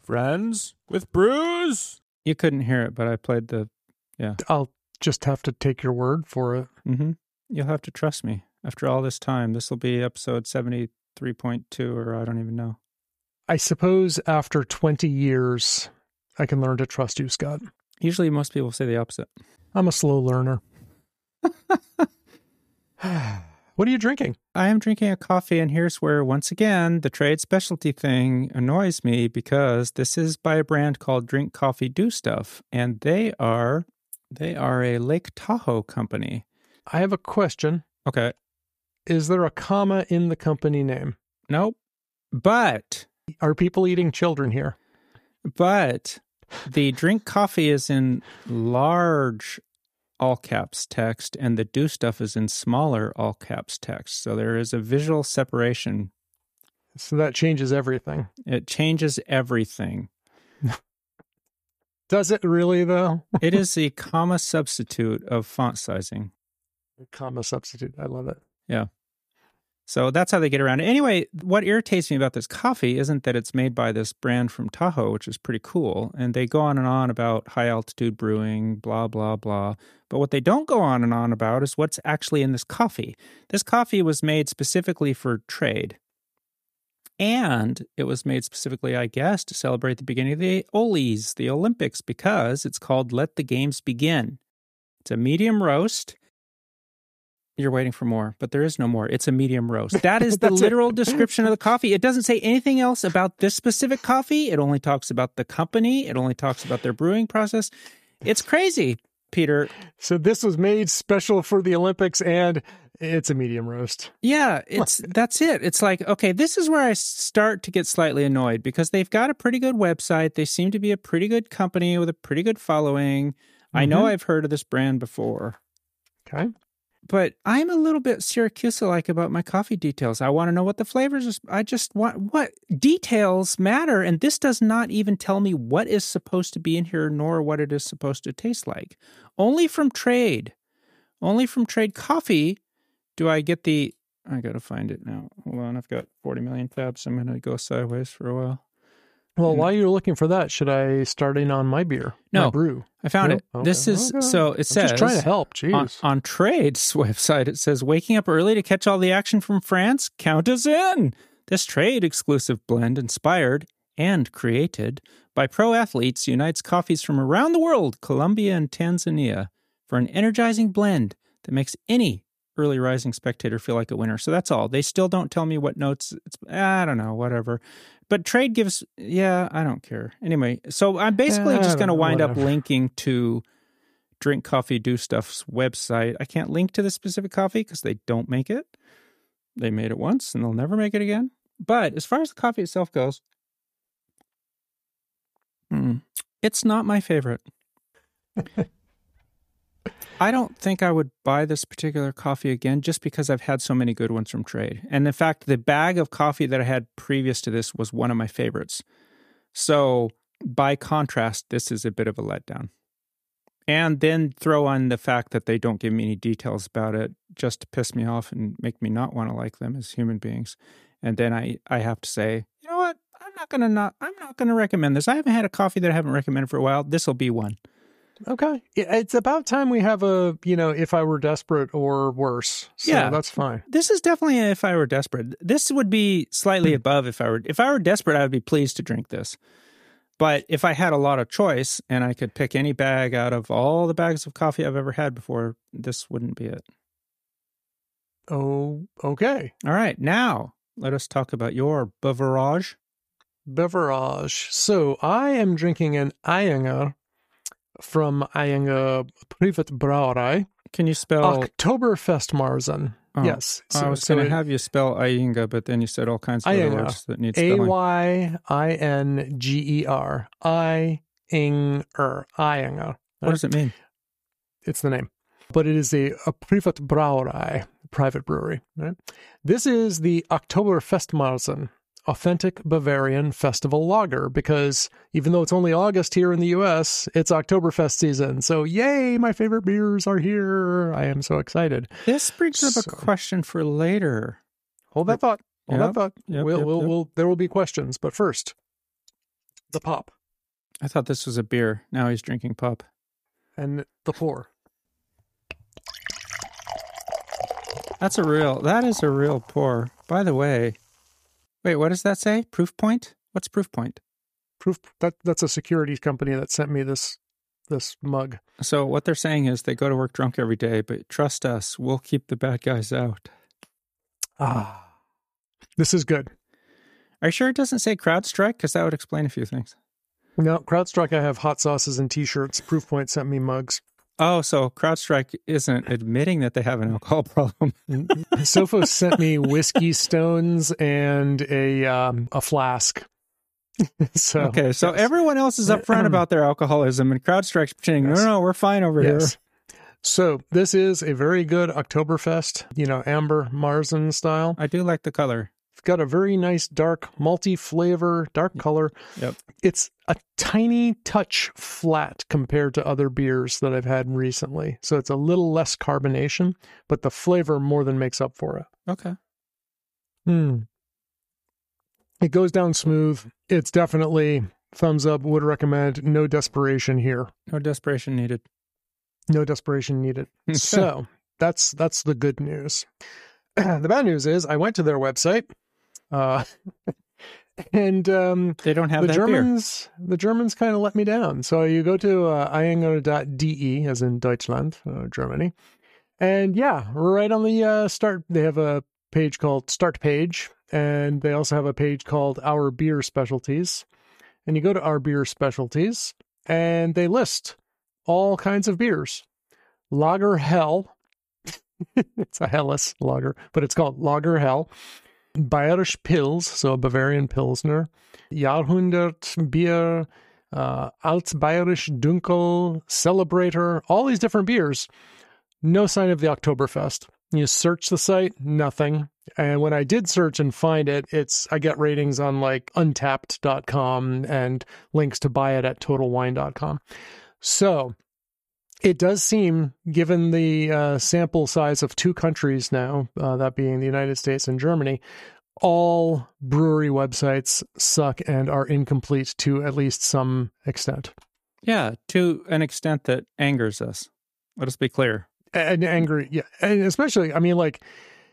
Friends with Brews. You couldn't hear it, but I played I'll just have to take your word for it. Mm-hmm. You'll have to trust me. After all this time, this will be episode 73.2, or I don't even know. I suppose after 20 years, I can learn to trust you, Scott. Usually most people say the opposite. I'm a slow learner. What are you drinking? I am drinking a coffee, and here's where, once again, the trade specialty thing annoys me, because this is by a brand called Drink Coffee Do Stuff, and they are a Lake Tahoe company. I have a question. Okay. Is there a comma in the company name? Nope. But Are people eating children here? But the Drink Coffee is in large all caps text, and the Do Stuff is in smaller all caps text. So there is a visual separation. So that changes everything. It changes everything. Does it really, though? It is a comma substitute of font sizing. Comma substitute. I love it. Yeah. So that's how they get around it. Anyway, what irritates me about this coffee isn't that it's made by this brand from Tahoe, which is pretty cool. And they go on and on about high altitude brewing, blah, blah, blah. But what they don't go on and on about is what's actually in this coffee. This coffee was made specifically for trade. And it was made specifically, I guess, to celebrate the beginning of the Ollies, the Olympics, because it's called Let the Games Begin. It's a medium roast. You're waiting for more, but there is no more. It's a medium roast. That is the literal description of the coffee. It doesn't say anything else about this specific coffee. It only talks about the company. It only talks about their brewing process. It's crazy, Peter. So this was made special for the Olympics, and it's a medium roast. Yeah, that's it. It's like, okay, this is where I start to get slightly annoyed, because they've got a pretty good website. They seem to be a pretty good company with a pretty good following. I know I've heard of this brand before. Okay. But I'm a little bit Syracuse-like about my coffee details. I want to know what the flavors are. I just want what details matter. And this does not even tell me what is supposed to be in here, nor what it is supposed to taste like. Only from trade coffee do I get the, I got to find it now. Hold on. I've got 40 million tabs. I'm going to go sideways for a while. Well, while you're looking for that, should I start in on my beer? No, my brew. I found it. Okay. This is, so it says, just trying to help. Jeez. On Trade's website, it says, waking up early to catch all the action from France? Count us in. This Trade exclusive blend, inspired and created by pro athletes, unites coffees from around the world, Colombia and Tanzania, for an energizing blend that makes any early rising spectator feel like a winner. So that's all. They still don't tell me what notes. I don't know, whatever. But Trade gives, I don't care. Anyway, so I'm basically just going to wind up linking to Drink Coffee Do Stuff's website. I can't link to the specific coffee because they don't make it. They made it once and they'll never make it again. But as far as the coffee itself goes, it's not my favorite. I don't think I would buy this particular coffee again just because I've had so many good ones from Trade. And in fact, the bag of coffee that I had previous to this was one of my favorites. So by contrast, this is a bit of a letdown. And then throw on the fact that they don't give me any details about it just to piss me off and make me not want to like them as human beings. And then I have to say, you know what? I'm not going to recommend this. I haven't had a coffee that I haven't recommended for a while. This will be one. Okay. It's about time we have a, If I Were Desperate or worse. So yeah, that's fine. This is definitely a If I Were Desperate. This would be slightly above If I Were Desperate, I would be pleased to drink this. But if I had a lot of choice and I could pick any bag out of all the bags of coffee I've ever had before, this wouldn't be it. Oh, okay. All right. Now, let us talk about your beverage. So I am drinking an Ayinger from Ayinger Privatbrauerei. Can you spell? Oktoberfestmarzen. Oh, yes. I was going to have you spell Ayinger, but then you said all kinds of other words that need spelling. Aynger. Ayinger. Ayinger. What does it mean? It's the name. But it is a Privatbrauerei, private brewery. Right? This is the Oktoberfestmarzen, authentic Bavarian festival lager, because even though it's only August here in the U.S., it's Oktoberfest season. So yay, my favorite beers are here. I am so excited. This brings up a question for later. Hold that thought. Yep. There will be questions. But first, the pop I thought this was a beer. Now he's drinking pop. and the pour. That is a real pour. By the way, wait, what does that say? Proof Point? What's Proof Point? That's a securities company that sent me this mug. So what they're saying is they go to work drunk every day, but trust us, we'll keep the bad guys out. This is good. Are you sure it doesn't say CrowdStrike? Because that would explain a few things. No, CrowdStrike, I have hot sauces and T-shirts. Proof Point sent me mugs. Oh, so CrowdStrike isn't admitting that they have an alcohol problem. Sophos sent me whiskey stones and a flask. So yes. Everyone else is upfront about their alcoholism, and CrowdStrike's pretending, no, we're fine over here. So this is a very good Oktoberfest, amber Marzen style. I do like the color. It's got a very nice dark multi-flavor, dark color. Yep. It's a tiny touch flat compared to other beers that I've had recently. So it's a little less carbonation, but the flavor more than makes up for it. Okay. It goes down smooth. It's definitely thumbs up, would recommend. No desperation here. No desperation needed. No desperation needed. So that's the good news. The bad news is I went to their website, and they don't have the that Germans. Beer. The Germans kind of let me down. So you go to Ayinger.de, as in Deutschland, Germany, and right on the start, they have a page called Start Page, and they also have a page called Our Beer Specialties. And you go to Our Beer Specialties, and they list all kinds of beers. Lager Hell. It's a Helles lager, but it's called Lager Hell. Bayerisch Pils, so a Bavarian Pilsner. Jahrhundert Bier, Altbayerisch Dunkel, Celebrator, all these different beers. No sign of the Oktoberfest. You search the site, nothing. And when I did search and find it, I get ratings on like untapped.com and links to buy it at totalwine.com. So it does seem, given the sample size of 2 countries now, that being the United States and Germany, all brewery websites suck and are incomplete to at least some extent. Yeah, to an extent that angers us. Let us be clear. And angry, yeah. And especially, I mean, like,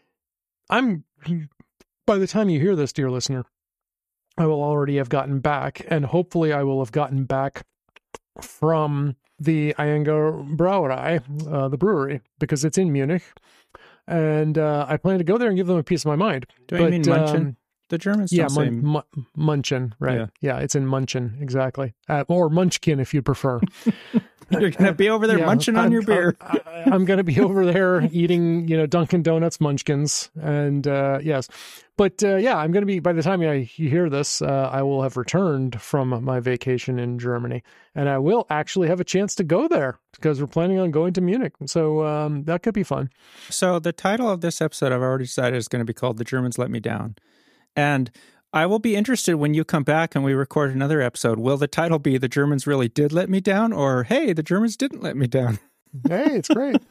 by the time you hear this, dear listener, I will already have gotten back, and hopefully I will have gotten back from the Ayinger Brauerei, the brewery, because it's in Munich. And I plan to go there and give them a piece of my mind. Do you mean Munchen? The Germans don't say... Munchen, right. Yeah, it's in Munchen, exactly. Or Munchkin, if you prefer. You're going to be over there munching on your beer. I'm going to be over there eating, Dunkin' Donuts munchkins. And yes. But I'm going to be, by the time you hear this, I will have returned from my vacation in Germany. And I will actually have a chance to go there because we're planning on going to Munich. So that could be fun. So the title of this episode, I've already decided, is going to be called The Germans Let Me Down. And I will be interested when you come back and we record another episode. Will the title be The Germans Really Did Let Me Down, or Hey, the Germans Didn't Let Me Down? Hey, it's great.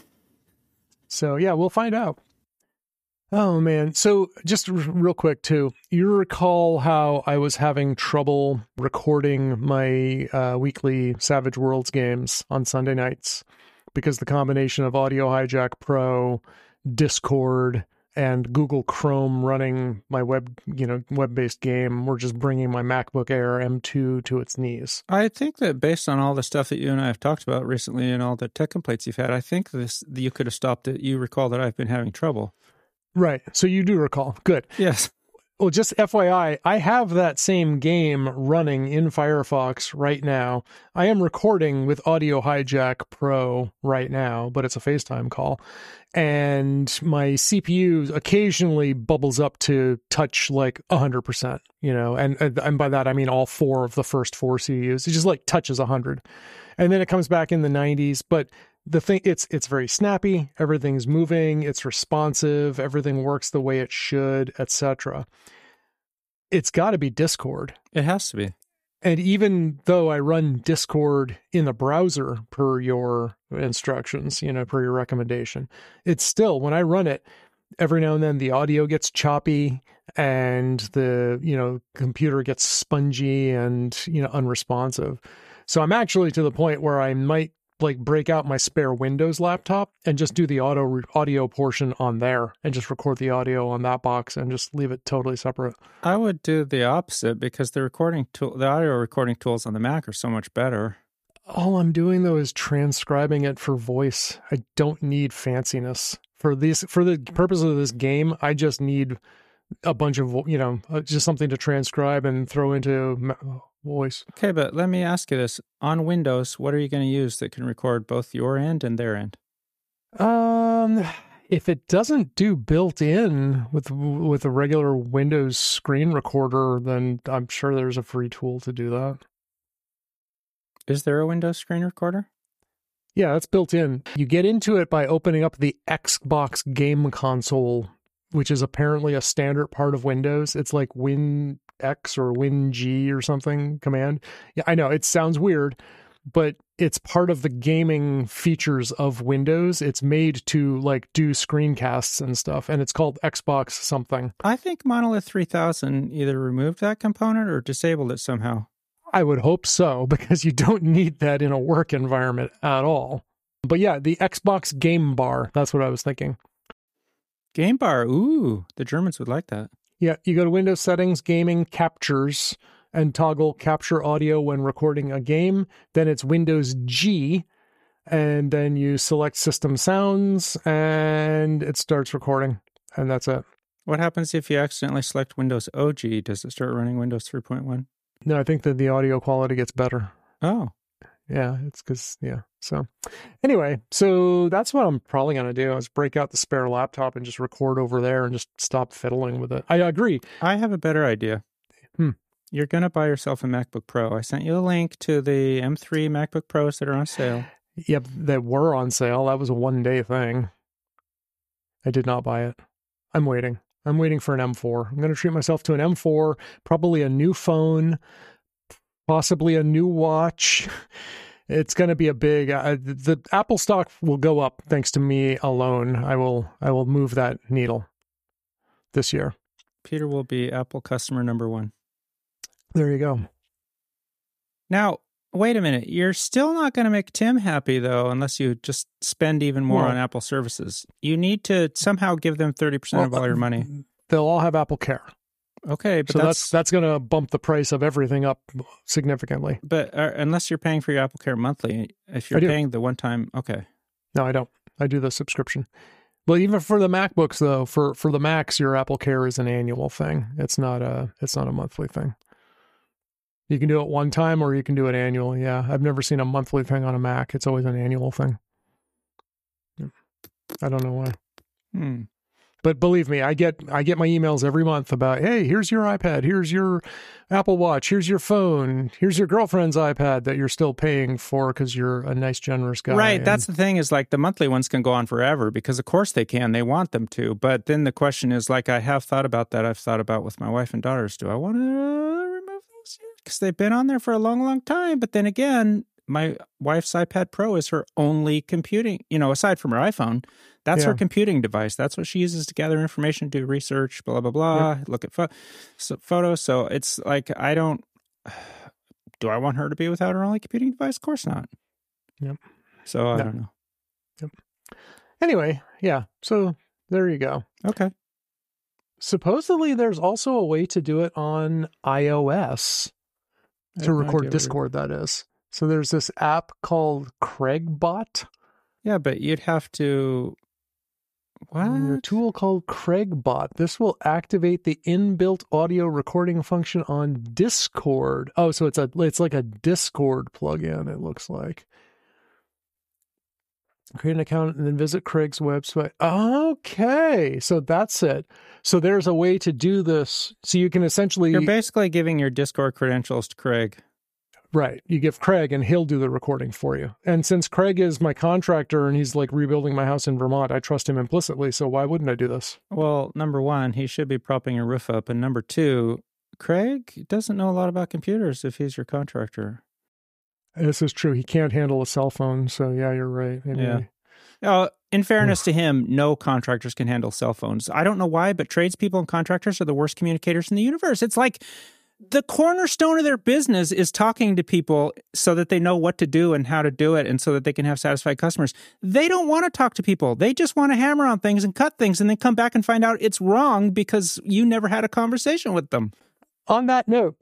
So we'll find out. Oh, man. So just real quick, too, you recall how I was having trouble recording my weekly Savage Worlds games on Sunday nights because the combination of Audio Hijack Pro, Discord, and Google Chrome running my web-based game were just bringing my MacBook Air M2 to its knees. I think that based on all the stuff that you and I have talked about recently and all the tech complaints you've had, I think you could have stopped it. You recall that I've been having trouble. Right. So you do recall. Good. Yes. Well, just FYI, I have that same game running in Firefox right now. I am recording with Audio Hijack Pro right now, but it's a FaceTime call. And my CPU occasionally bubbles up to touch like 100%, and by that I mean all 4 of the first 4 CPUs. It just like touches 100. And then it comes back in the 90s, but the thing, it's very snappy, everything's moving, it's responsive, everything works the way it should, etc. It's got to be Discord. It has to be. And even though I run Discord in the browser per your instructions, per your recommendation, it's still, when I run it, every now and then the audio gets choppy and the computer gets spongy and unresponsive. So I'm actually to the point where I might like break out my spare Windows laptop and just do the audio portion on there and just record the audio on that box and just leave it totally separate. I would do the opposite because the audio recording tools on the Mac are so much better. All I'm doing though is transcribing it for voice. I don't need fanciness for the purpose of this game. I just need a bunch of just something to transcribe and throw into voice. Okay, but let me ask you this: on Windows, what are you going to use that can record both your end and their end? If it doesn't do built-in with a regular Windows screen recorder, then I'm sure there's a free tool to do that. Is there a Windows screen recorder? Yeah, that's built in. You get into it by opening up the Xbox game console, which is apparently a standard part of Windows. It's like WinX or WinG or something command. Yeah, I know it sounds weird, but it's part of the gaming features of Windows. It's made to like do screencasts and stuff, and it's called Xbox something. I think Monolith 3000 either removed that component or disabled it somehow. I would hope so, because you don't need that in a work environment at all. But yeah, the Xbox Game Bar, that's what I was thinking. Game Bar, ooh, the Germans would like that. Yeah, you go to Windows Settings, Gaming, Captures, and toggle Capture Audio when recording a game. Then it's Windows G, and then you select System Sounds, and it starts recording, and that's it. What happens if you accidentally select Windows OG? Does it start running Windows 3.1? No, I think that the audio quality gets better. Oh. Yeah, it's because, yeah. So anyway, so that's what I'm probably going to do is break out the spare laptop and just record over there and just stop fiddling with it. I agree. I have a better idea. You're going to buy yourself a MacBook Pro. I sent you a link to the M3 MacBook Pros that are on sale. Yep, that were on sale. That was a one-day thing. I did not buy it. I'm waiting for an M4. I'm going to treat myself to an M4, probably a new phone, possibly a new watch. It's going to be a big, the Apple stock will go up thanks to me alone. I will move that needle this year. Peter will be Apple customer number 1. There you go. Now, wait a minute. You're still not going to make Tim happy, though, unless you just spend even more on Apple services. You need to somehow give them 30% of all your money. They'll all have Apple Care. Okay, but so that's going to bump the price of everything up significantly. But unless you're paying for your Apple Care monthly, if you're paying the one time, okay. No, I don't. I do the subscription. Well, even for the MacBooks, though, for the Macs, your Apple Care is an annual thing. It's not a monthly thing. You can do it one time or you can do it annually. Yeah, I've never seen a monthly thing on a Mac. It's always an annual thing. I don't know why. But believe me, I get my emails every month about, hey, here's your iPad, here's your Apple Watch, here's your phone, here's your girlfriend's iPad that you're still paying for because you're a nice, generous guy. Right. That's the thing is like the monthly ones can go on forever because of course they can. They want them to. But then the question is like I have thought about that. I've thought about with my wife and daughters. Do I want to remove those? Because they've been on there for a long, long time. But then again, my wife's iPad Pro is her only computing, aside from her iPhone, that's her computing device. That's what she uses to gather information, do research, blah, blah, blah, look at photos. So it's like, do I want her to be without her only computing device? Of course not. Yep. So I don't know. Yep. Anyway, yeah. So there you go. Okay. Supposedly there's also a way to do it on iOS to record Discord, that is. So there's this app called CraigBot. Yeah, but you'd have to... What? A tool called CraigBot. This will activate the inbuilt audio recording function on Discord. Oh, so it's like a Discord plugin, it looks like. Create an account and then visit Craig's website. Okay, so that's it. So there's a way to do this. So you can essentially... You're basically giving your Discord credentials to Craig. Right. You give Craig and he'll do the recording for you. And since Craig is my contractor and he's like rebuilding my house in Vermont, I trust him implicitly. So why wouldn't I do this? Well, number one, he should be propping your roof up. And number two, Craig doesn't know a lot about computers if he's your contractor. This is true. He can't handle a cell phone. So yeah, you're right. Anyway. In fairness to him, no contractors can handle cell phones. I don't know why, but tradespeople and contractors are the worst communicators in the universe. It's like the cornerstone of their business is talking to people so that they know what to do and how to do it and so that they can have satisfied customers. They don't want to talk to people. They just want to hammer on things and cut things and then come back and find out it's wrong because you never had a conversation with them. On that note,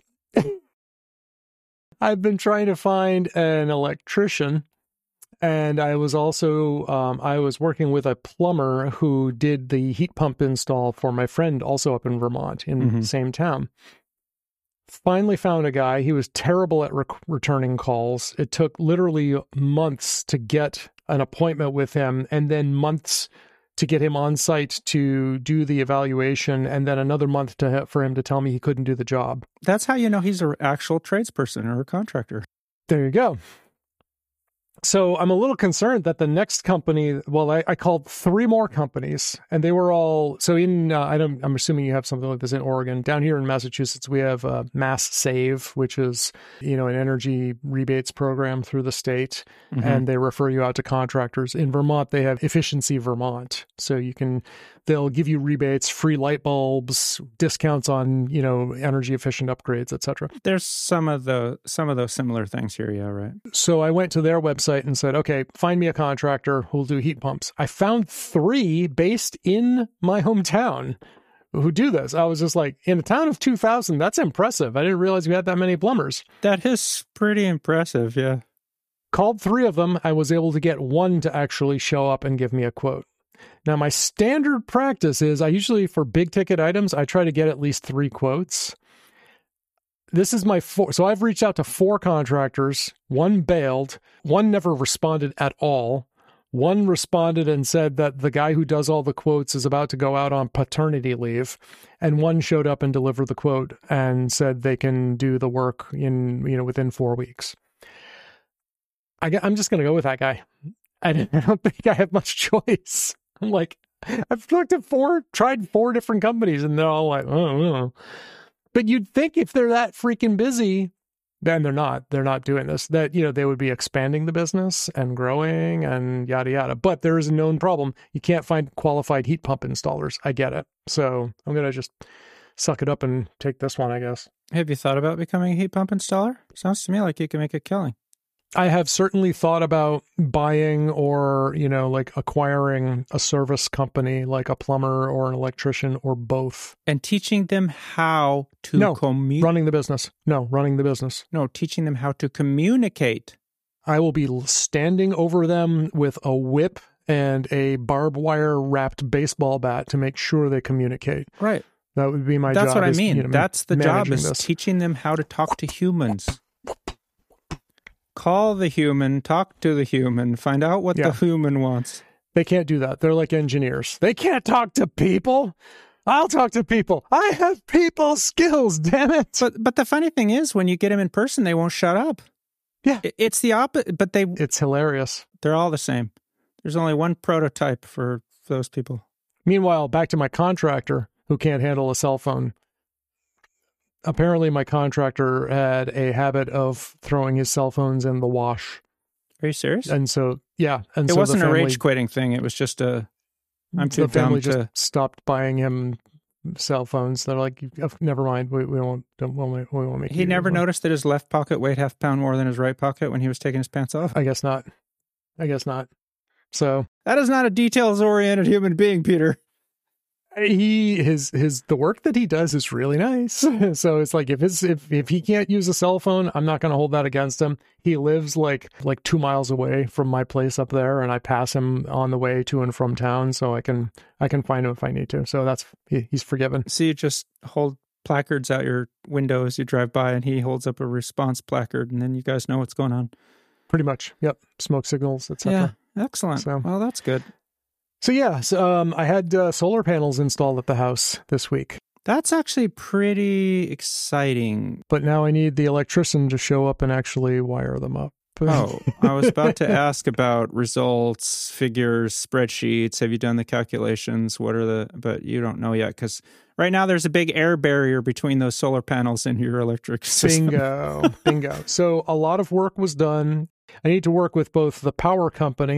I've been trying to find an electrician, and I was also I was working with a plumber who did the heat pump install for my friend also up in Vermont in the same town. Finally found a guy. He was terrible at returning calls. It took literally months to get an appointment with him, and then months to get him on site to do the evaluation, and then another month for him to tell me he couldn't do the job. That's how you know he's an actual tradesperson or a contractor. There you go. So I'm a little concerned that the next company, well, I called 3 more companies, and they were all, so I'm assuming you have something like this in Oregon. Down here in Massachusetts, we have Mass Save, which is, an energy rebates program through the state, and they refer you out to contractors. In Vermont, they have Efficiency Vermont. So they'll give you rebates, free light bulbs, discounts on, energy efficient upgrades, etc. There's some of those similar things here, yeah, right. So I went to their website and said, okay, find me a contractor who'll do heat pumps. I found 3 based in my hometown who do this. I was just like, in a town of 2,000, that's impressive. I didn't realize we had that many plumbers. That is pretty impressive, yeah. Called 3 of them. I was able to get 1 to actually show up and give me a quote. Now, my standard practice is I usually, for big ticket items, I try to get at least 3 quotes. This is my 4. So I've reached out to 4 contractors. 1 bailed. 1 never responded at all. 1 responded and said that the guy who does all the quotes is about to go out on paternity leave. And 1 showed up and delivered the quote and said they can do the work within 4 weeks. I'm just going to go with that guy. I don't think I have much choice. I'm like, I've looked at tried 4 different companies, and they're all like, oh. But you'd think if they're that freaking busy, then they're not. They're not doing this. That, they would be expanding the business and growing and yada, yada. But there is a known problem. You can't find qualified heat pump installers. I get it. So I'm going to just suck it up and take this one, I guess. Have you thought about becoming a heat pump installer? Sounds to me like you can make a killing. I have certainly thought about buying or, acquiring a service company like a plumber or an electrician or both. And teaching them how to running the business. No, running the business. No, teaching them how to communicate. I will be standing over them with a whip and a barbed wire wrapped baseball bat to make sure they communicate. Right. That would be my job. That's what I mean. That's the job, is this. Teaching them how to talk to humans. Call the human, talk to the human, find out what the human wants. They can't do that. They're like engineers. They can't talk to people. I'll talk to people. I have people skills, damn it. But the funny thing is, when you get them in person, they won't shut up. Yeah. It's the opposite, but it's hilarious. They're all the same. There's only one prototype for those people. Meanwhile, back to my contractor who can't handle a cell phone. Apparently, my contractor had a habit of throwing his cell phones in the wash. Are you serious? And so, yeah. And it so wasn't the family, a rage quitting thing. It was just I'm too the family dumb to... just stopped buying him cell phones. They're like, never mind. We won't make He never noticed that his left pocket weighed half a pound more than his right pocket when he was taking his pants off? I guess not. So that is not a details-oriented human being, Peter. The work that he does is really nice. So it's like if he can't use a cell phone, I'm not going to hold that against him. He lives like 2 miles away from my place up there, and I pass him on the way to and from town, so I can find him if I need to. So he's forgiven. So you just hold placards out your window as you drive by, and he holds up a response placard, and then you guys know what's going on. Pretty much. Yep. Smoke signals, etc. Yeah. Excellent. So, well, that's good. So yeah, I had solar panels installed at the house this week. That's actually pretty exciting. But now I need the electrician to show up and actually wire them up. Oh, I was about to ask about results, figures, spreadsheets. Have you done the calculations? But you don't know yet because right now there's a big air barrier between those solar panels and your electric system. Bingo. So a lot of work was done. I need to work with both the power company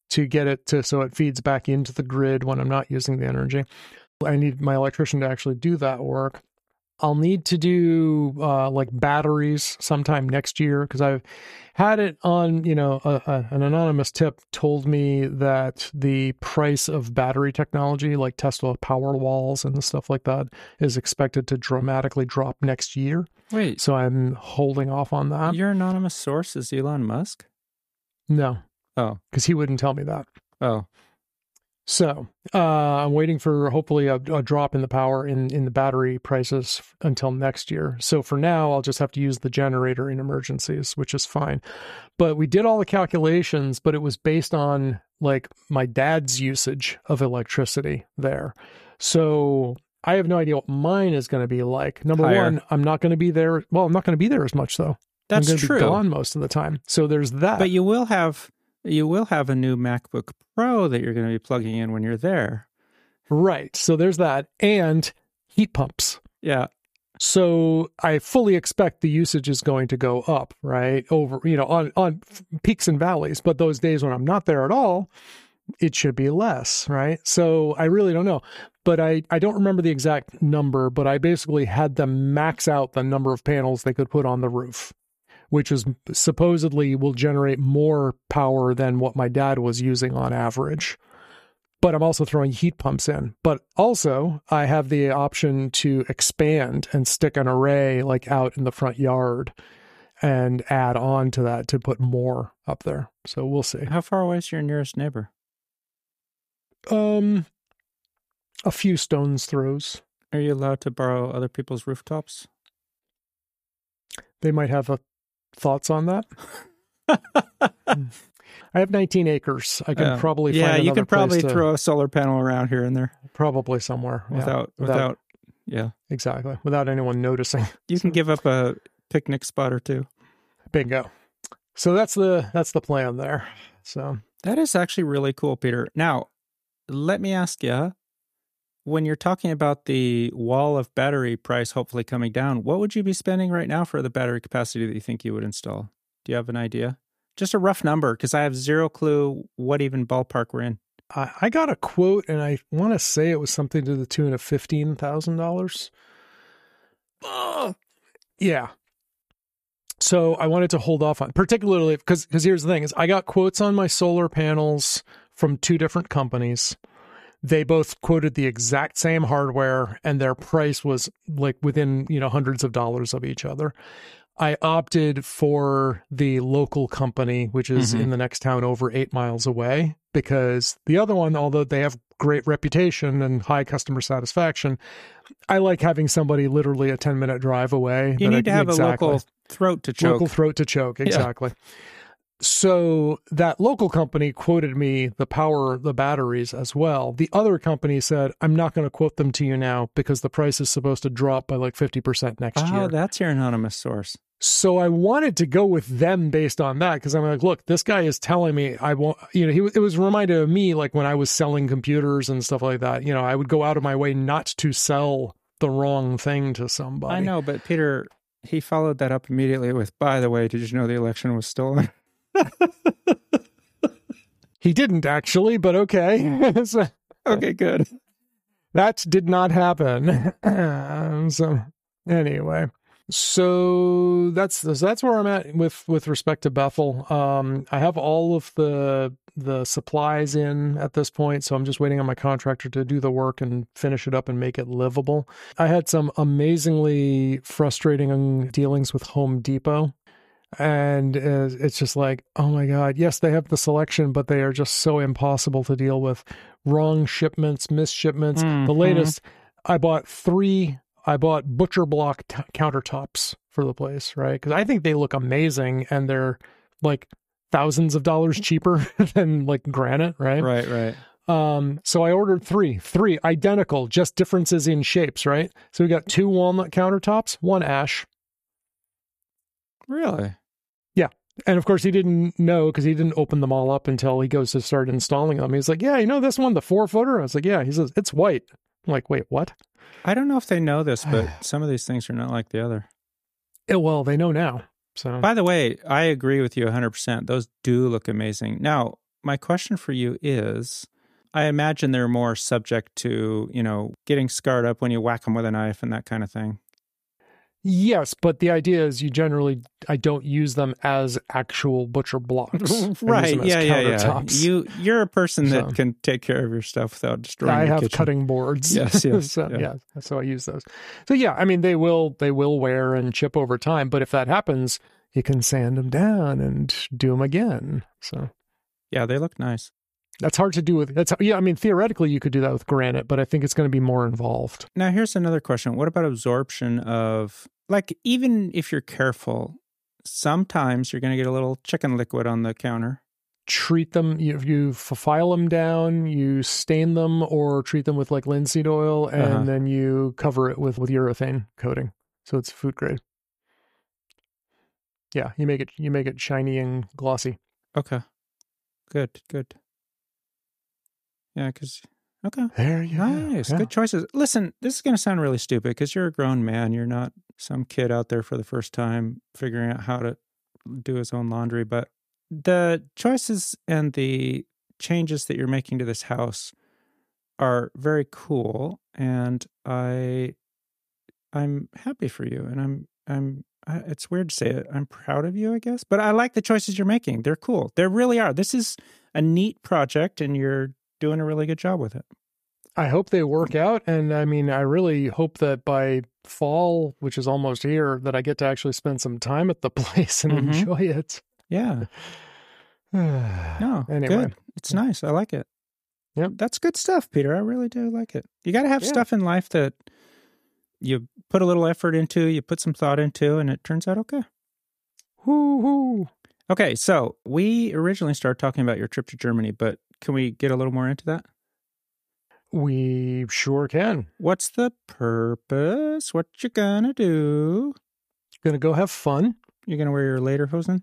to get it to so it feeds back into the grid when I'm not using the energy. I need my electrician to actually do that work. I'll need to do like batteries sometime next year because I've had it on, an anonymous tip told me that the price of battery technology like Tesla Powerwalls and the stuff like that is expected to dramatically drop next year. Wait, So I'm holding off on that. your anonymous source is Elon Musk? No, Oh, because he wouldn't tell me that. oh. So I'm waiting for hopefully a drop in the power in the battery prices until next year. So for now, I'll just have to use the generator in emergencies, which is fine. But we did all the calculations, but it was based on like my dad's usage of electricity there. So I have no idea what mine is going to be like. Number Higher. one, I'm not going to be there. Well, I'm not going to be there as much though. That's I'm going to true. be gone most of the time. So there's that. But you will have a new MacBook Pro that you're going to be plugging in when you're there. Right. So there's that. And heat pumps. Yeah. So I fully expect the usage is going to go up, right? Over, on peaks and valleys. But those days when I'm not there at all, it should be less, right? So I really don't know. But I don't remember the exact number, but I basically had them max out the number of panels they could put on the roof, which is supposedly will generate more power than what my dad was using on average. But I'm also throwing heat pumps in. But also, I have the option to expand and stick an array like out in the front yard and add on to that to put more up there. So we'll see. How far away is your nearest neighbor? A few stone's throws. Are you allowed to borrow other people's rooftops? They might have thoughts on that. I have 19 acres. I can probably find another you can probably place to, throw a solar panel around here and there probably somewhere without exactly without anyone noticing. You can give up a picnic spot or two. Bingo. So that's the plan there. So That is actually really cool, Peter. Now, let me ask you, when you're talking about the wall of battery price hopefully coming down, what would you be spending right now for the battery capacity that you think you would install? Do you have an idea? Just a rough number, because I have zero clue what even ballpark we're in. I got a quote, and I want to say it was something to the tune of $15,000. Yeah. So I wanted to hold off on, particularly because here's the thing: is I got quotes on my solar panels from two different companies. They both quoted the exact same hardware, and their price was like within hundreds of dollars of each other. I opted for the local company, which is in the next town over 8 miles away, because the other one, although they have great reputation and high customer satisfaction, I like having somebody literally a 10-minute drive away. You need to have a local throat to choke. Local throat to choke, exactly. Yeah. So that local company quoted me the batteries as well. The other company said, I'm not going to quote them to you now because the price is supposed to drop by like 50% next year. Oh, that's your anonymous source. So I wanted to go with them based on that because I'm like, look, this guy is telling me I won't, it was reminded of me like when I was selling computers and stuff like that. I would go out of my way not to sell the wrong thing to somebody. I know, but Peter, he followed that up immediately with, by the way, did you know the election was stolen? He didn't actually, but okay. So, okay, good. That did not happen. So anyway, so that's where I'm at with respect to Bethel. I have all of the supplies in at this point, so I'm just waiting on my contractor to do the work and finish it up and make it livable. I had some amazingly frustrating dealings with Home Depot. And it's just like, oh my God, yes, they have the selection, but they are just so impossible to deal with. Wrong shipments, missed shipments. The latest, I bought butcher block countertops for the place, right? Because I think they look amazing and they're like thousands of dollars cheaper than like granite, right? Right. So I ordered three identical, just differences in shapes, right? So we got 2 walnut countertops, 1 ash. Really? Yeah. And of course, he didn't know because he didn't open them all up until he goes to start installing them. He's like, yeah, this one, the 4-footer? I was like, yeah. He says, it's white. I'm like, wait, what? I don't know if they know this, but some of these things are not like the other. Well, they know now. So, by the way, I agree with you 100%. Those do look amazing. Now, my question for you is, I imagine they're more subject to, getting scarred up when you whack them with a knife and that kind of thing. Yes, but the idea is I don't use them as actual butcher blocks. Right, yeah. You're a person that So- can take care of your stuff without destroying I your have kitchen. cutting boards. Yes, so, yeah. so I use those. So yeah, I mean, they will wear and chip over time, but if that happens, you can sand them down and do them again. So Yeah, they look nice. that's hard to do with, I mean, theoretically you could do that with granite, but I think it's going to be more involved. Now, here's another question. What about absorption of, even if you're careful, sometimes you're going to get a little chicken liquid on the counter. Treat them, you file them down, you stain them or treat them with like linseed oil, and then you cover it with urethane coating. So it's food grade. Yeah, you make it shiny and glossy. Okay. Good. Yeah, because, okay. There you Nice. go. Good choices. Listen, this is going to sound really stupid because you're a grown man. You're not some kid out there for the first time figuring out how to do his own laundry. But the choices and the changes that you're making to this house are very cool. And I'm happy for you. And it's weird to say it. I'm proud of you, I guess. But I like the choices you're making. They're cool. They really are. This is a neat project and you're doing a really good job with it. I hope they work out. And I mean, I really hope that by fall, which is almost here, that I get to actually spend some time at the place and enjoy it. Yeah. No, Anyway. good. It's nice. I like it. Yep. That's good stuff, Peter. I really do like it. You got to have stuff in life that you put a little effort into, you put some thought into, and it turns out okay. Woo-hoo. Okay, so we originally started talking about your trip to Germany, but can we get a little more into that? We sure can. What's the purpose? What you gonna do? Gonna go have fun. You're gonna wear your lederhosen?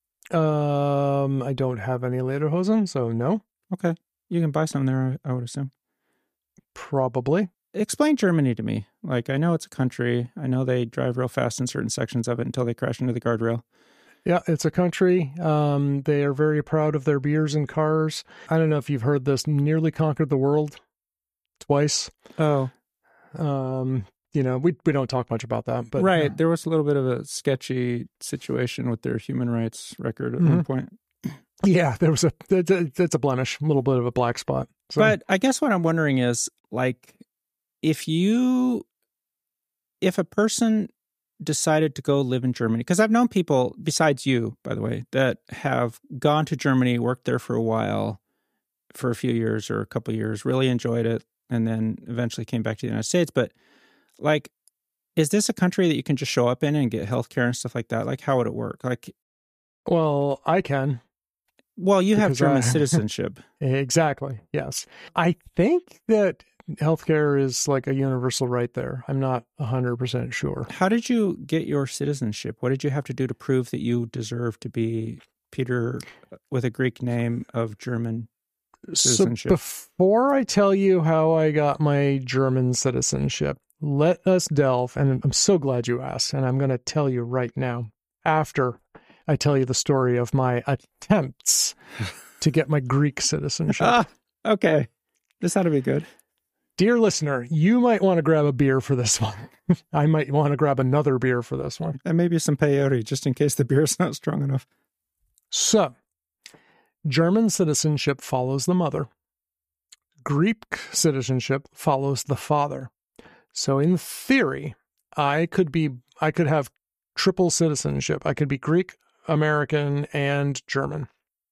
I don't have any lederhosen, so no. Okay. You can buy some there, I would assume. Probably. Explain Germany to me. I know it's a country. I know they drive real fast in certain sections of it until they crash into the guardrail. Yeah, it's a country. They are very proud of their beers and cars. I don't know if you've heard this, nearly conquered the world twice. Oh. We don't talk much about that. But Right. There was a little bit of a sketchy situation with their human rights record at one point. Yeah, there was it's a blemish, a little bit of a black spot. So. But I guess what I'm wondering is, if a person decided to go live in Germany, because I've known people besides you, by the way, that have gone to Germany, worked there for a while, for a few years or a couple of years, really enjoyed it, and then eventually came back to the United States. But is this a country that you can just show up in and get healthcare and stuff like that? How would it work? Well, I can. Well, you have Because German citizenship. Exactly. Yes. I think that healthcare is like a universal right there. I'm not 100% sure. How did you get your citizenship? What did you have to do to prove that you deserve to be Peter with a Greek name of German citizenship? So before I tell you how I got my German citizenship, let us delve, and I'm so glad you asked, and I'm going to tell you right now, after I tell you the story of my attempts to get my Greek citizenship. Okay. This ought to be good. Dear listener, you might want to grab a beer for this one. I might want to grab another beer for this one. And maybe some peyote, just in case the beer is not strong enough. So, German citizenship follows the mother. Greek citizenship follows the father. So in theory, I could have triple citizenship. I could be Greek, American, and German.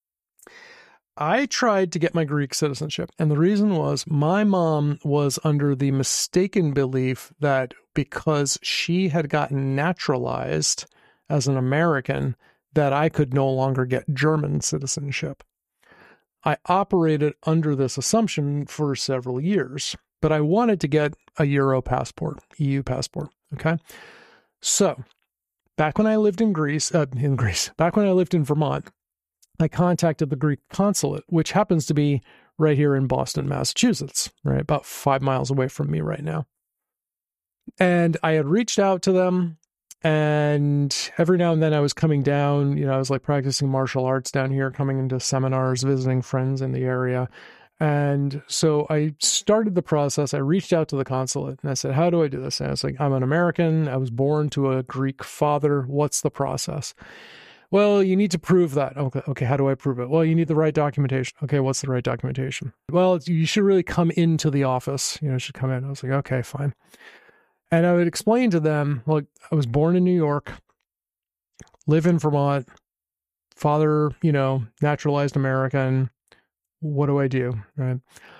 I tried to get my Greek citizenship, and the reason was my mom was under the mistaken belief that because she had gotten naturalized as an American, that I could no longer get German citizenship. I operated under this assumption for several years, but I wanted to get a Euro passport, EU passport, okay? So, back when I lived in back when I lived in Vermont, I contacted the Greek consulate, which happens to be right here in Boston, Massachusetts, right? About 5 miles away from me right now. And I had reached out to them, And every now and then I was coming down, I was like practicing martial arts down here, coming into seminars, visiting friends in the area. And so I started the process. I reached out to the consulate and I said, how do I do this? And I was like, I'm an American. I was born to a Greek father. What's the process? Well, you need to prove that. Okay, how do I prove it? Well, you need the right documentation. Okay, what's the right documentation? Well, you should really come into the office. You should come in. I was like, okay, fine. And I would explain to them, look, I was born in New York, live in Vermont, father, naturalized American. What do I do? Right.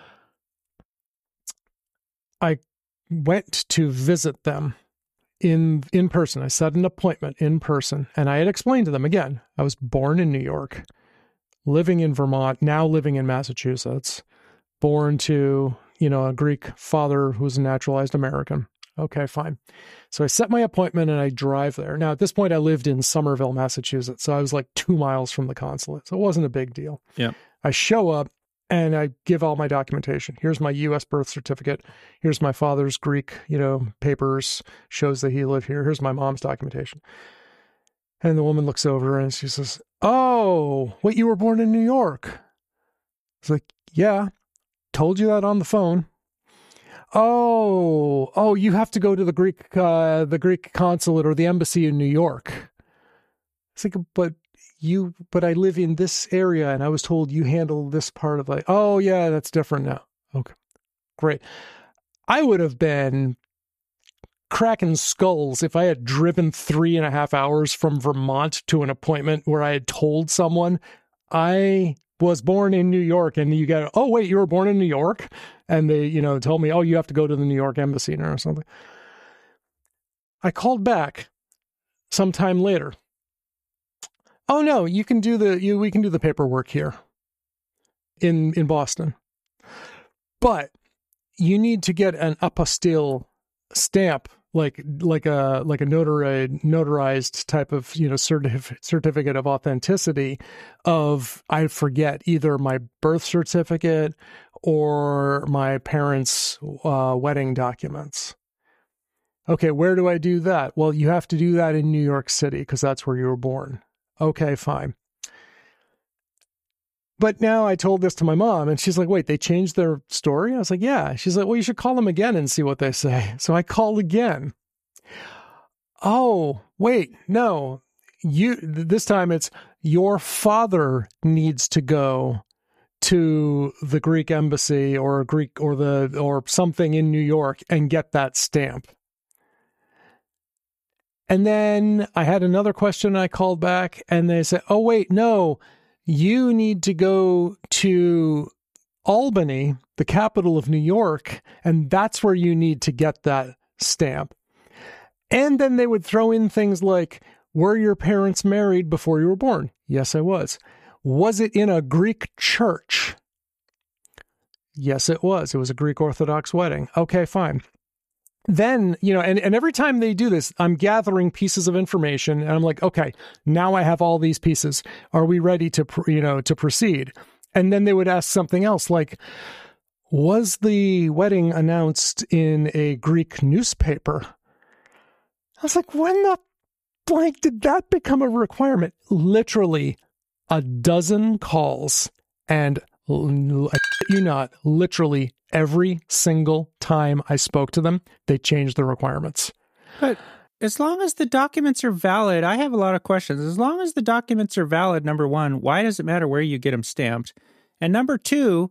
I went to visit them in person. I set an appointment in person, and I had explained to them again, I was born in New York, living in Vermont, now living in Massachusetts, born to, a Greek father who was a naturalized American. Okay, fine. So I set my appointment and I drive there. Now, at this point, I lived in Somerville, Massachusetts, so I was like 2 miles from the consulate, so it wasn't a big deal. Yeah. I show up and I give all my documentation. Here's my U.S. birth certificate. Here's my father's Greek, papers, shows that he lived here. Here's my mom's documentation. And the woman looks over and she says, oh, wait, you were born in New York? I was like, yeah, told you that on the phone. Oh, you have to go to the Greek consulate or the embassy in New York. It's like, but I live in this area and I was told you handle this part of oh yeah, that's different now. Okay, great. I would have been cracking skulls if I had driven 3.5 hours from Vermont to an appointment where I had told someone I was born in New York and you get, oh wait, you were born in New York? And they, told me, oh, you have to go to the New York embassy or something. I called back sometime later. Oh no, we can do the paperwork here in Boston. But you need to get an apostille stamp, like a notarized type of, certificate of authenticity of, I forget, either my birth certificate or my parents' wedding documents. Okay, where do I do that? Well, you have to do that in New York City because that's where you were born. Okay, fine. But now I told this to my mom and she's like, wait, they changed their story? I was like, yeah. She's like, well, you should call them again and see what they say. So I called again. Oh, wait, no. This time it's your father needs to go to the Greek embassy or something in New York and get that stamp. And then I had another question. I called back and they said, oh, wait, no, you need to go to Albany, the capital of New York, and that's where you need to get that stamp. And then they would throw in things like, were your parents married before you were born? Yes, I was. Was it in a Greek church? Yes, it was. It was a Greek Orthodox wedding. Okay, fine. Then, and every time they do this, I'm gathering pieces of information and I'm like, okay, now I have all these pieces. Are we ready to proceed? And then they would ask something else like, was the wedding announced in a Greek newspaper? I was like, when the blank did that become a requirement? Literally a dozen calls and I kid you not, literally every single time I spoke to them, they changed the requirements. But as long as the documents are valid, I have a lot of questions. As long as the documents are valid, number one, why does it matter where you get them stamped? And number two,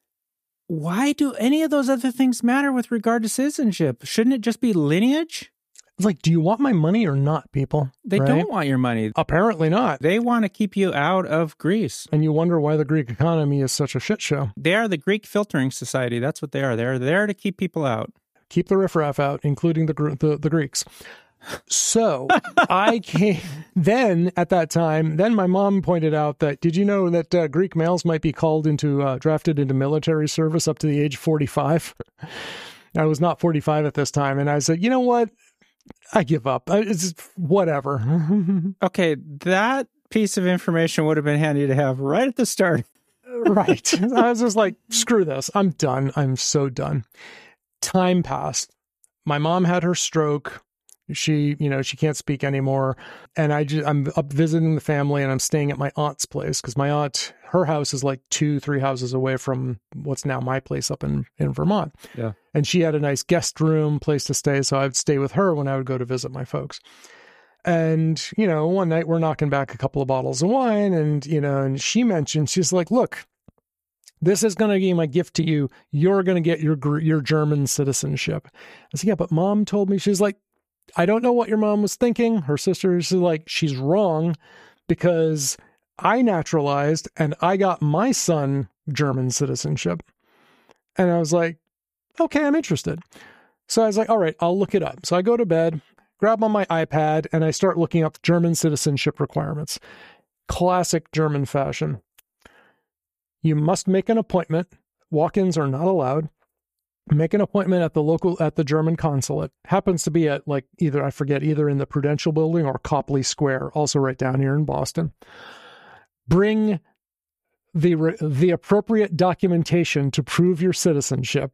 why do any of those other things matter with regard to citizenship? Shouldn't it just be lineage? Like, do you want my money or not, people? They don't want your money. Apparently not. They want to keep you out of Greece. And you wonder why the Greek economy is such a shit show. They are the Greek filtering society. That's what they are. They're there to keep people out. Keep the riffraff out, including the Greeks. So I came, then at that time, then my mom pointed out that, did you know that Greek males might be drafted into military service up to the age 45? I was not 45 at this time. And I said, you know what? I give up. It's whatever. Okay, that piece of information would have been handy to have right at the start. Right. I was just like, screw this. I'm done. I'm so done. Time passed. My mom had her stroke. She can't speak anymore. And I'm up visiting the family, and I'm staying at my aunt's place because my aunt, her house is like 2-3 houses away from what's now my place up in Vermont. Yeah. And she had a nice guest room place to stay. So I would stay with her when I would go to visit my folks. And, one night we're knocking back a couple of bottles of wine, and she mentioned, she's like, look, this is going to be my gift to you. You're going to get your German citizenship. I said, yeah, but Mom told me. She's like, I don't know what your mom was thinking. Her sister is like, she's wrong because I naturalized and I got my son German citizenship. And I was like, okay, I'm interested. So I was like, all right, I'll look it up. So I go to bed, grab on my iPad, and I start looking up German citizenship requirements. Classic German fashion. You must make an appointment. Walk-ins are not allowed. Make an appointment at the German consulate. Happens to be at either in the Prudential Building or Copley Square, also right down here in Boston. Bring the appropriate documentation to prove your citizenship,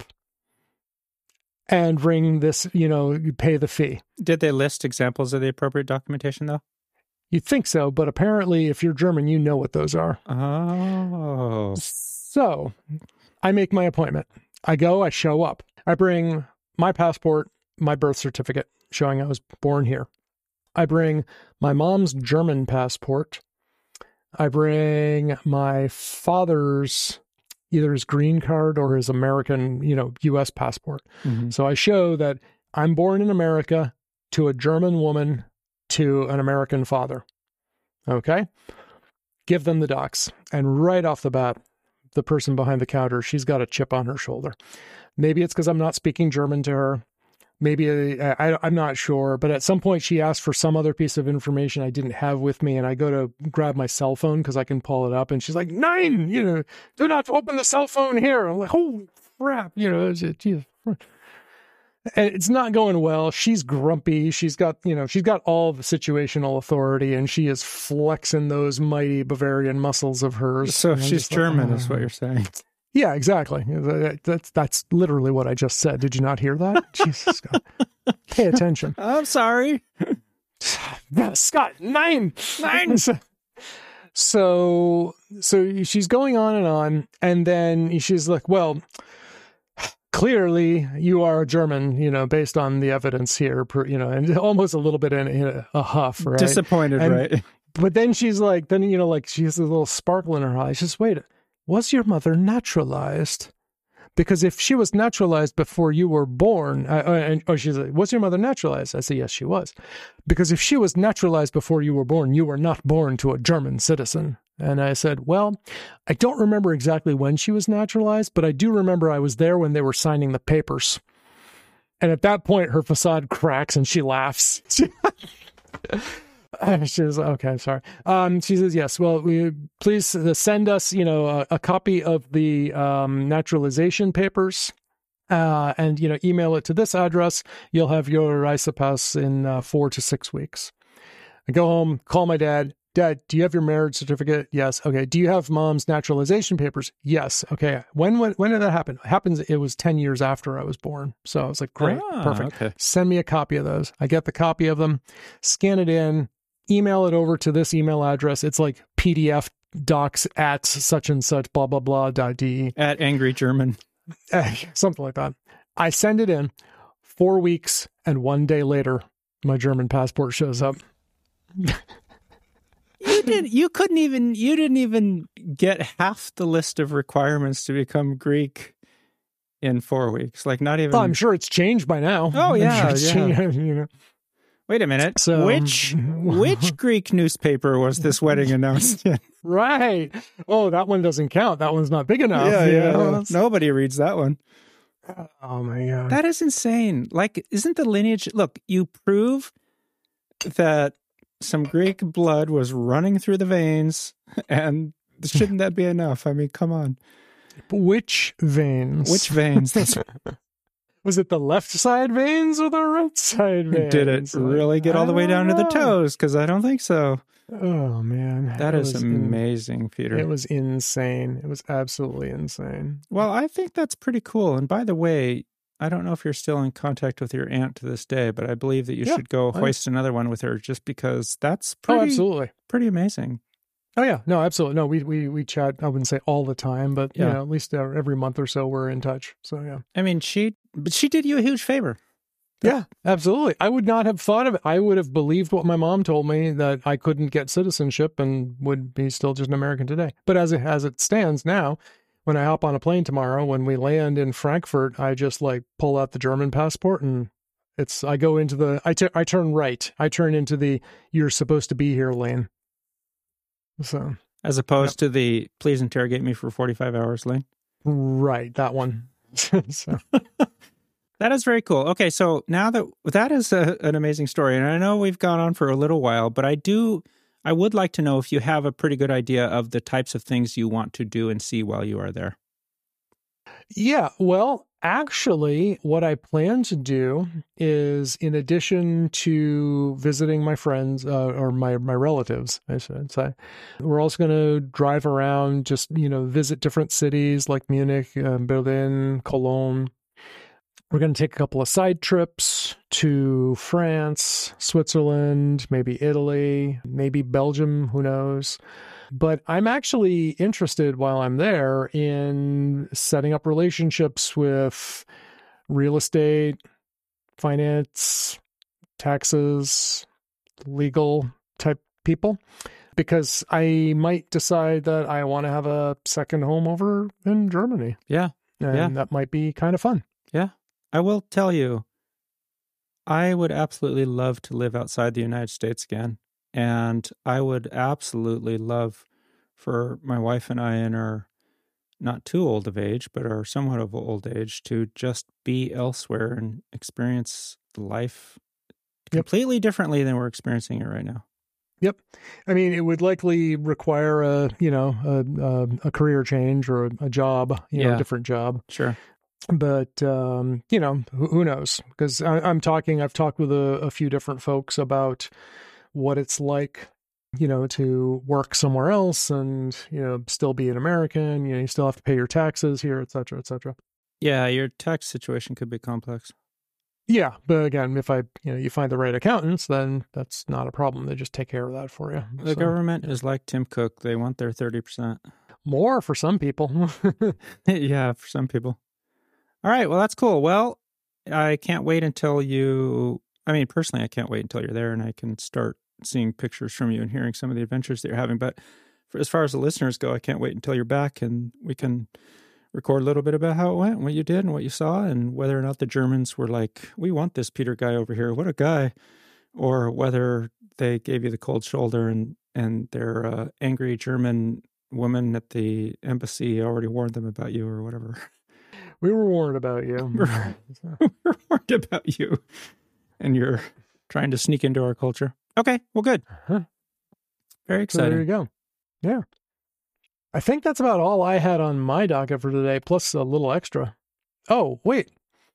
and bring this, you pay the fee. Did they list examples of the appropriate documentation, though? You'd think so, but apparently if you're German, you know what those are. Oh. So I make my appointment. I go, I show up. I bring my passport, my birth certificate showing I was born here. I bring my mom's German passport. I bring my father's, either his green card or his American, U.S. passport. Mm-hmm. So I show that I'm born in America to a German woman to an American father. Okay? Give them the docs. And right off the bat, the person behind the counter, she's got a chip on her shoulder. Maybe it's because I'm not speaking German to her. Maybe I'm not sure. But at some point, she asked for some other piece of information I didn't have with me. And I go to grab my cell phone because I can pull it up. And she's like, "Nein, do not open the cell phone here." I'm like, "Oh, crap." Geez. And it's not going well. She's grumpy. She's got all the situational authority, and she is flexing those mighty Bavarian muscles of hers. So she's German, is what you're saying. Yeah, exactly. That's literally what I just said. Did you not hear that? Jesus, God. Pay attention. I'm sorry. Scott, nine. So she's going on, and then she's like, well, clearly you are German, based on the evidence here, and almost a little bit in a huff, right? Disappointed, right? But then she's like, she has a little sparkle in her eye. She says, wait, was your mother naturalized? Because if she was naturalized before you were born, she's like, was your mother naturalized? I said, yes, she was. Because if she was naturalized before you were born, you were not born to a German citizen. And I said, well, I don't remember exactly when she was naturalized, but I do remember I was there when they were signing the papers. And at that point, her facade cracks and she laughs. She says, okay, I'm sorry. She says, yes, well, please send us, a copy of the naturalization papers and, email it to this address. You'll have your Reisepass in 4 to 6 weeks. I go home, call my dad. Dad, do you have your marriage certificate? Yes. Okay. Do you have mom's naturalization papers? Yes. Okay. When did that happen? It was 10 years after I was born. So I was like, great, perfect. Okay. Send me a copy of those. I get the copy of them, scan it in, email it over to this email address. It's like PDF docs at such and such, blah, blah, blah, .de. At Angry German. Something like that. I send it in. 4 weeks and 1 day later, my German passport shows up. You didn't even get half the list of requirements to become Greek in 4 weeks. Like not even. Oh, I'm sure it's changed by now. Oh yeah, yeah. Wait a minute. So, which Greek newspaper was this wedding announced in? Right. Oh, that one doesn't count. That one's not big enough. Yeah. Nobody reads that one. Oh my God. That is insane. Like, isn't the lineage? Look, you prove that some Greek blood was running through the veins, and shouldn't that be enough? I mean, come on. Which veins? Which veins? Was it the left side veins or the right side veins? Did it really get all the way down to the toes? Because I don't think so. Oh, man. That is amazing, Peter. It was insane. It was absolutely insane. Well, I think that's pretty cool. And by the way, I don't know if you're still in contact with your aunt to this day, but I believe that you Yeah, should go I- hoist another one with her just because that's Oh, absolutely. pretty amazing. Oh yeah, no, absolutely. No, we chat. I wouldn't say all the time, but Yeah. at least every month or so we're in touch. So yeah. I mean, she did you a huge favor. Yeah, absolutely. I would not have thought of it. I would have believed what my mom told me, that I couldn't get citizenship and would be still just an American today. But as it stands now, when I hop on a plane tomorrow, when we land in Frankfurt, I just like pull out the German passport and I go into the, I turn right. I turn into the you're supposed to be here lane. So As opposed to the please interrogate me for 45 hours lane. right, that one. So. That is very cool. Okay, so now that is an amazing story, and I know we've gone on for a little while, but I would like to know if you have a pretty good idea of the types of things you want to do and see while you are there. Yeah, well, actually, what I plan to do is, in addition to visiting my friends or my relatives, I should say, we're also going to drive around, just visit different cities like Munich, Berlin, Cologne. We're going to take a couple of side trips to France, Switzerland, maybe Italy, maybe Belgium, who knows. But I'm actually interested while I'm there in setting up relationships with real estate, finance, taxes, legal type people, because I might decide that I want to have a second home over in Germany. Yeah. And that might be kind of fun. Yeah. I will tell you, I would absolutely love to live outside the United States again. And I would absolutely love for my wife and I in our not too old of age, but are somewhat of old age, to just be elsewhere and experience life completely differently than we're experiencing it right now. Yep. I mean, it would likely require a career change or a job, a different job. Sure. But, who knows? Because I've talked with a few different folks about what it's like, to work somewhere else and, still be an American, you still have to pay your taxes here, et cetera, et cetera. Yeah, your tax situation could be complex. Yeah, but again, if you find the right accountants, then that's not a problem. They just take care of that for you. The government is like Tim Cook. They want their 30%. More for some people. Yeah, for some people. All right, well, that's cool. Well, I can't wait until personally, I can't wait until you're there and I can start seeing pictures from you and hearing some of the adventures that you're having. But as far as the listeners go, I can't wait until you're back and we can record a little bit about how it went, what you did and what you saw, and whether or not the Germans were like, we want this Peter guy over here. What a guy. Or whether they gave you the cold shoulder and their angry German woman at the embassy already warned them about you or whatever. We were warned about you. We're warned about you. And you're trying to sneak into our culture. Okay, well, good. Very exciting. So there you go. Yeah. I think that's about all I had on my docket for today, plus a little extra. Oh, wait.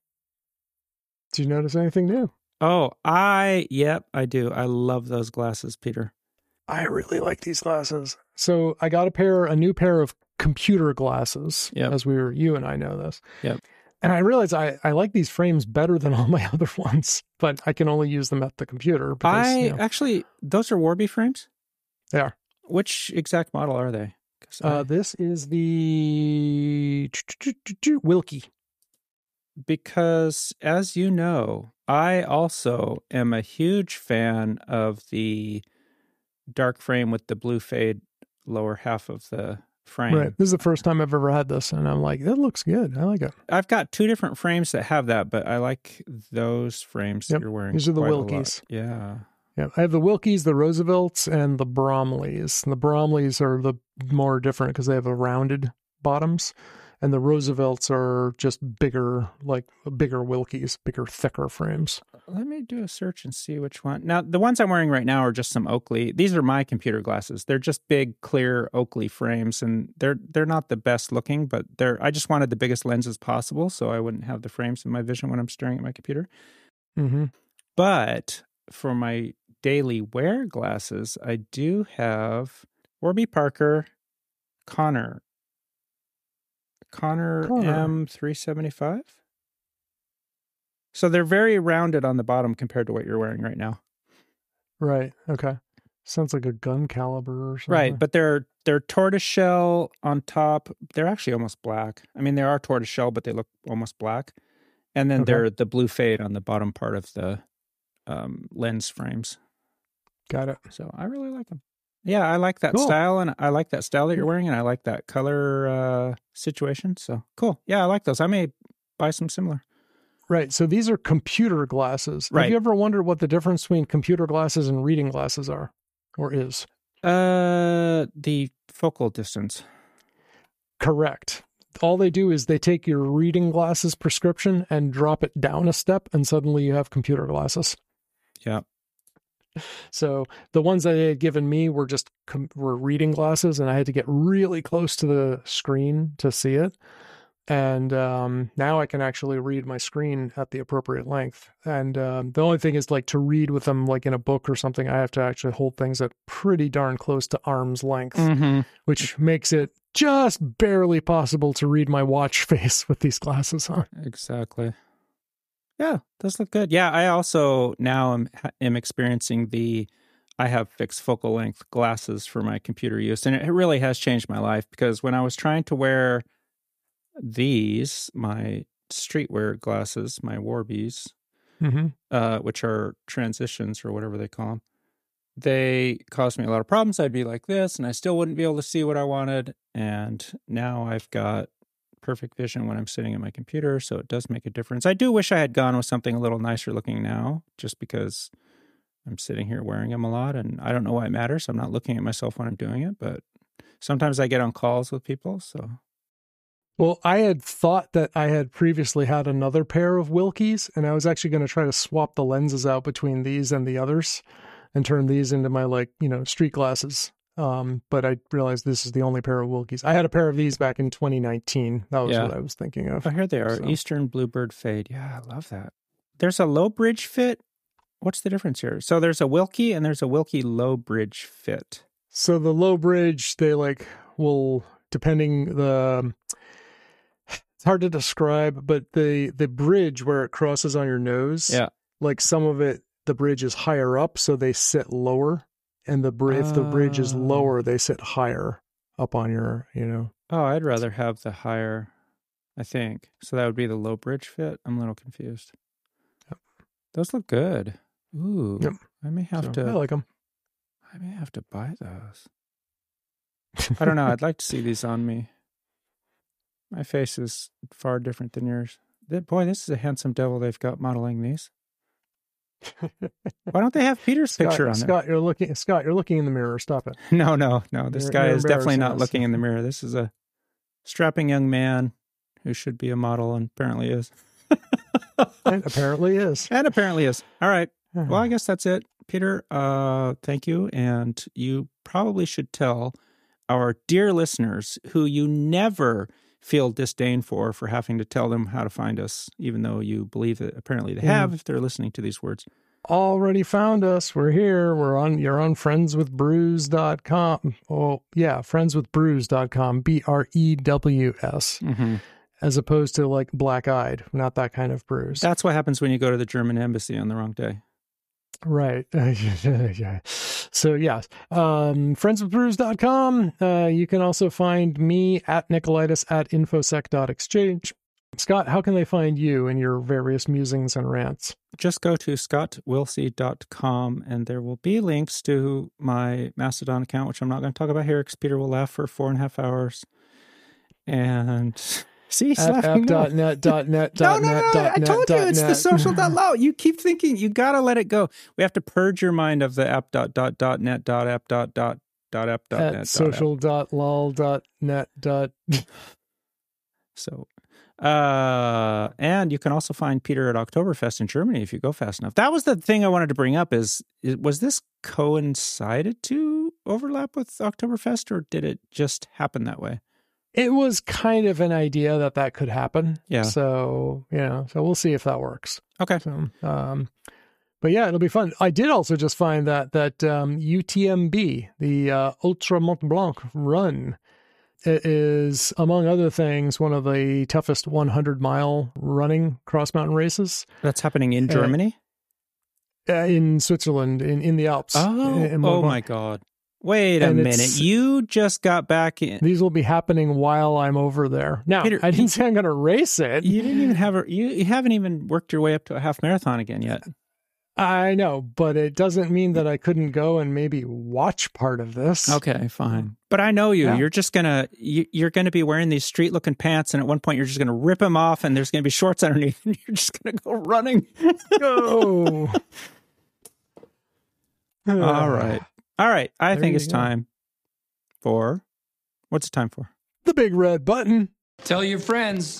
Did you notice anything new? Oh, I do. I love those glasses, Peter. I really like these glasses. So I got a new pair of computer glasses, as you and I know this. Yep. And I realized I like these frames better than all my other ones, but I can only use them at the computer. Because, actually, those are Warby frames? They are. Which exact model are they? This is the Wilkie. Because, as you know, I also am a huge fan of the dark frame with the blue fade lower half of the frame. Right. This is the first time I've ever had this, and I'm like, it looks good. I like it. I've got two different frames that have that, but I like those frames that you're wearing. These are the Wilkies. Yeah. Yeah, I have the Wilkies, the Roosevelts, and the Bromleys. And the Bromleys are the more different because they have a rounded bottoms, and the Roosevelts are just bigger, like bigger Wilkies, bigger, thicker frames. Let me do a search and see which one. Now, the ones I'm wearing right now are just some Oakley. These are my computer glasses. They're just big, clear Oakley frames, and they're not the best looking, but I just wanted the biggest lenses possible, so I wouldn't have the frames in my vision when I'm staring at my computer. Mm-hmm. But for my daily wear glasses, I do have Warby Parker Connor M375. So they're very rounded on the bottom compared to what you're wearing right now. Right. Okay. Sounds like a gun caliber or something. Right, but they're tortoiseshell on top. They're actually almost black. I mean, they are tortoiseshell, but they look almost black. And then they're the blue fade on the bottom part of the lens frames. Got it. So I really like them. Yeah, I like that style, and I like that style that you're wearing, and I like that color situation. So cool. Yeah, I like those. I may buy some similar. Right. So these are computer glasses. Right. Have you ever wondered what the difference between computer glasses and reading glasses are, or is? The focal distance. Correct. All they do is they take your reading glasses prescription and drop it down a step, and suddenly you have computer glasses. Yeah. So the ones that they had given me were just were reading glasses, and I had to get really close to the screen to see it. And now I can actually read my screen at the appropriate length. And the only thing is, like, to read with them, like in a book or something, I have to actually hold things at pretty darn close to arm's length, which makes it just barely possible to read my watch face with these glasses on. Exactly. Yeah, those look good. Yeah, I also now am experiencing I have fixed focal length glasses for my computer use. And it really has changed my life, because when I was trying to wear my streetwear glasses, my Warbies, which are transitions or whatever they call them, they caused me a lot of problems. I'd be like this, and I still wouldn't be able to see what I wanted. And now I've got perfect vision when I'm sitting at my computer, so it does make a difference. I do wish I had gone with something a little nicer looking now, just because I'm sitting here wearing them a lot, and I don't know why it matters. I'm not looking at myself when I'm doing it, but sometimes I get on calls with people, so... Well, I had thought that I had previously had another pair of Wilkies, and I was actually going to try to swap the lenses out between these and the others and turn these into my, street glasses. But I realized this is the only pair of Wilkies. I had a pair of these back in 2019. That was what I was thinking of. Oh, here they are. So. Eastern Bluebird Fade. Yeah, I love that. There's a low bridge fit. What's the difference here? So there's a Wilkie and there's a Wilkie low bridge fit. So the low bridge, they will, depending it's hard to describe, but the bridge where it crosses on your nose, some of it, the bridge is higher up, so they sit lower. And if the bridge is lower, they sit higher up on your, Oh, I'd rather have the higher, I think. So that would be the low bridge fit? I'm a little confused. Yep. Those look good. Ooh. Yep. I may have to. I like them. I may have to buy those. I don't know. I'd like to see these on me. My face is far different than yours. Boy, this is a handsome devil they've got modeling these. Why don't they have Peter's picture on there? Scott, you're looking in the mirror. Stop it. No. This guy is definitely not looking in the mirror. This is a strapping young man who should be a model and apparently is. And apparently is. All right. Well, I guess that's it. Peter, thank you. And you probably should tell our dear listeners, who you never feel disdain for having to tell them how to find us, even though you believe that apparently they have if they're listening to these words. Already found us. We're here. You're on friendswithbrews.com. Oh, yeah, friendswithbrews.com, BREWS, as opposed to black-eyed, not that kind of brews. That's what happens when you go to the German embassy on the wrong day. Right. Yeah. So, yes, friendswithbrews.com. You can also find me at Nicolaitis at infosec.exchange. Scott, how can they find you and your various musings and rants? Just go to scottwilsey.com and there will be links to my Mastodon account, which I'm not going to talk about here because Peter will laugh for 4.5 hours. And... See, app.net.net. No. I told you it's the social.low. You keep thinking you got to let it go. We have to purge your mind of the app.net.app.net. At social.lol.net. So, and you can also find Peter at Oktoberfest in Germany if you go fast enough. That was the thing I wanted to bring up was this coincided to overlap with Oktoberfest, or did it just happen that way? It was kind of an idea that could happen. Yeah. So, so we'll see if that works. Okay. So, but yeah, it'll be fun. I did also just find that UTMB, the Ultra Mont Blanc run, It is, among other things, one of the toughest 100-mile running cross-mountain races. That's happening in Germany? In Switzerland, in the Alps. Oh my God. Wait a minute. You just got back in. These will be happening while I'm over there. Now, Peter, I didn't say I'm going to race it. You didn't even have you haven't even worked your way up to a half marathon again yet. I know, but it doesn't mean that I couldn't go and maybe watch part of this. Okay, fine. But I know you. Yeah. You're gonna be wearing these street looking pants, and at one point you're just gonna rip them off, and there's gonna be shorts underneath, and you're just gonna go running. Go. All right. I think it's time for what's it time for? The big red button. Tell your friends.